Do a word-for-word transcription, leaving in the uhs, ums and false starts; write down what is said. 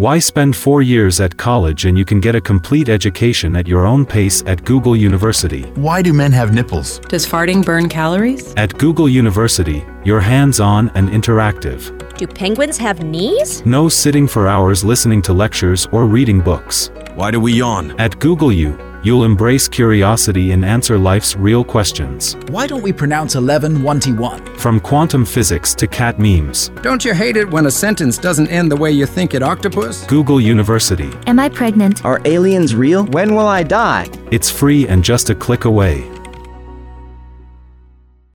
Why spend four years at college and you can get a complete education at your own pace at Google University? Why do men have nipples? Does farting burn calories? At Google University, you're hands-on and interactive. Do penguins have knees? No sitting for hours listening to lectures or reading books. Why do we yawn? At Google U, you'll embrace curiosity and answer life's real questions. Why don't we pronounce eleven one T one? From quantum physics to cat memes. Don't you hate it when a sentence doesn't end the way you think it, octopus? Google University. Am I pregnant? Are aliens real? When will I die? It's free and just a click away.